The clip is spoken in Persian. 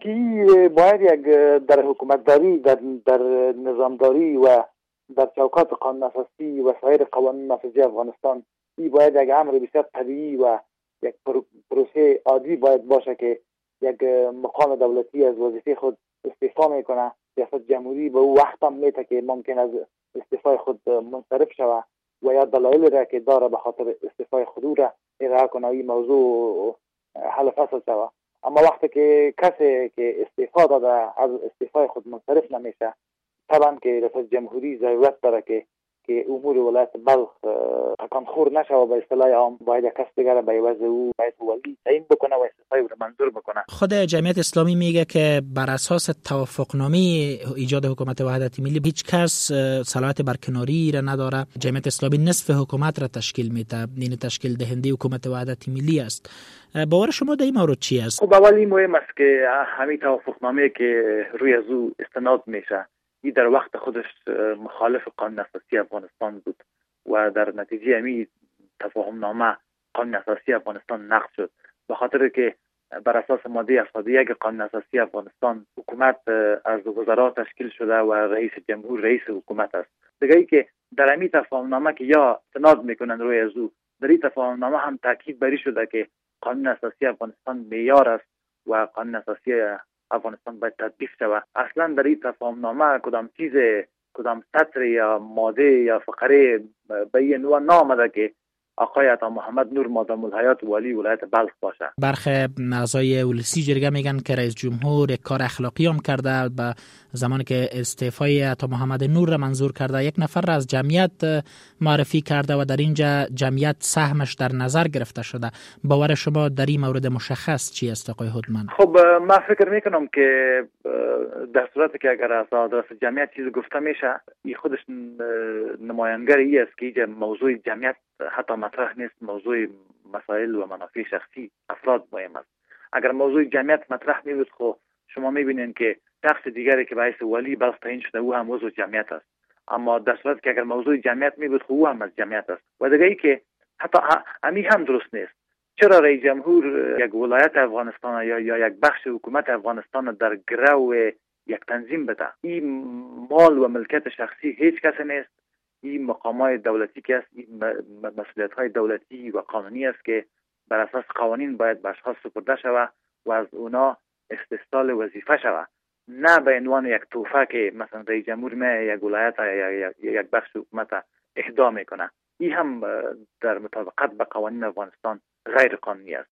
که باید یک در حکومتداری، در نظامداری و در چوکات قانون اساسی و سایر قوانین نافذه افغانستان این باید یک امر بسیار طبیعی و یک پروسه عادی باید باشه که یک مقام دولتی از وظیفه خود استعفا میکنه. ریاست جمهوری به او وقت هم میده که ممکن از استعفای خود منصرف شوه و یا دلایل را که داره به خاطر استعفای خود را ارائه کنه این موضوع حل فصل شوه. اما وقتی که کسی که استعفا داده از استعفای خود منصرف نمیشه، طبعا که ریاست جمهوری ضرورت داره که امور ولایت بلخ تکان خور نشه و به اصطلاح عام باید کس دیگر به عوض او باید ولی تعیین بکنه و استعفای او را منظور بکنه. خود جمعیت اسلامی میگه که بر اساس توافقنامه ایجاد حکومت وحدت ملی هیچ کس صلاحیت برکناری را نداره. جمعیت اسلامی نصف حکومت را تشکیل میده، یعنی تشکیل دهنده حکومت وحدت ملی است. باور شما در این مورد چی است؟ خب اولی مهم است که همین توافقنامه که روی از او استناد میشه این در وقت خودش مخالف قانون اساسی افغانستان بود و در نتیجه همین تفاهم نامه قانون اساسی افغانستان نقض شد، به خاطر که بر اساس ماده 71 قانون اساسی افغانستان حکومت از وزرا تشکیل شده و رئیس جمهور رئیس حکومت است. دیگه ای که در همین تفاهم نامه که یا استناد میکنن روی از او، در این تفاهم نامه هم تاکید بری شده که قانون اساسی افغانستان معیار است و قانون اساسی افغانستان باید تطبیق شود. اصلا در این تفاهم نامه کدام سطر یا ماده یا فقره به این نوع نامده که آقای عطا محمد نور مادام الحیات والی ولایت بلخ باشه. برخی اعضای ولسی جرگه میگن که رئیس جمهور یک کار اخلاقی هم کرده، به زمانی که استعفای عطا محمد نور را منظور کرده یک نفر را از جمعیت معرفی کرده و در اینجا جمعیت سهمش در نظر گرفته شده. باور شما در این مورد مشخص چی است آقای هودمان؟ خب من فکر میکنم که در صورتی که اگر از آدرس جمعیت چیز گفته میشه این خودش نمایانگری است که اینجا موضوع جمعیت حتی مطرح نیست، موضوع مسائل و منافع شخصی افراد مهم است. اگر موضوع جمعیت مطرح میبود خب شما میبینین که شخص دیگری که باعث ولی بلخ تعیین شده او هم عضو جمعیت است. اما در صورتی که اگر موضوع جمعیت میبود خب او هم از جمعیت است و دیگه ای که حتی همین هم درست نیست. چرا رئیس جمهور یک ولایت افغانستان یا یک بخش حکومت افغانستان در گرو یک تنظیم بده؟ این مال و ملکیت شخصی هیچ کس نیست. این مقامات دولتی که است، این مسئولیت‌های دولتی و قانونی است که بر اساس قوانین باید به اشخاص سپرده شود و از اونا استحصال وظیفه شود، نه به عنوان یک تحفه که مثلا رئیس جمهور یک ولایت یا یک بخش حکومت اهدا میکنه. این هم در مطابقت با قوانین افغانستان غیر قانونی است.